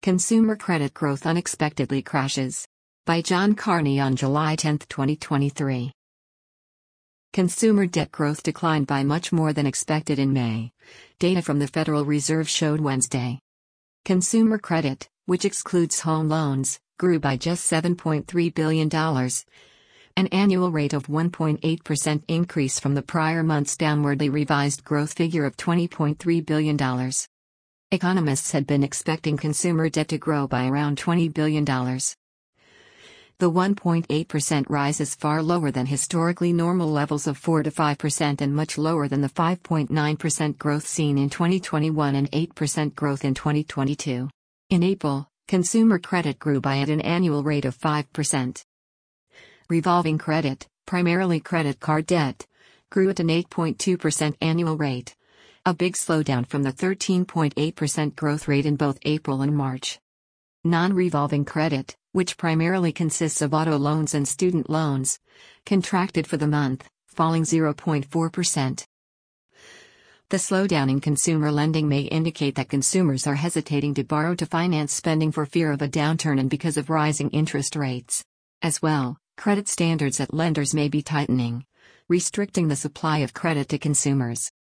Consumer Credit Growth Unexpectedly Crashes. By John Carney on July 10, 2023. Consumer debt growth declined by much more than expected in May, data from the Federal Reserve showed Wednesday. Consumer credit, which excludes home loans, grew by just $7.3 billion, an annual rate of 1.8% increase from the prior month's downwardly revised growth figure of $20.3 billion. Economists had been expecting consumer debt to grow by around $20 billion. The 1.8% rise is far lower than historically normal levels of 4 to 5% and much lower than the 5.9% growth seen in 2021 and 8% growth in 2022. In April, consumer credit grew by at an annual rate of 5%. Revolving credit, primarily credit card debt, grew at an 8.2% annual rate, a big slowdown from the 13.8% growth rate in both April and March. Non-revolving credit, which primarily consists of auto loans and student loans, contracted for the month, falling 0.4%. The slowdown in consumer lending may indicate that consumers are hesitating to borrow to finance spending for fear of a downturn and because of rising interest rates. As well, credit standards at lenders may be tightening, restricting the supply of credit to consumers.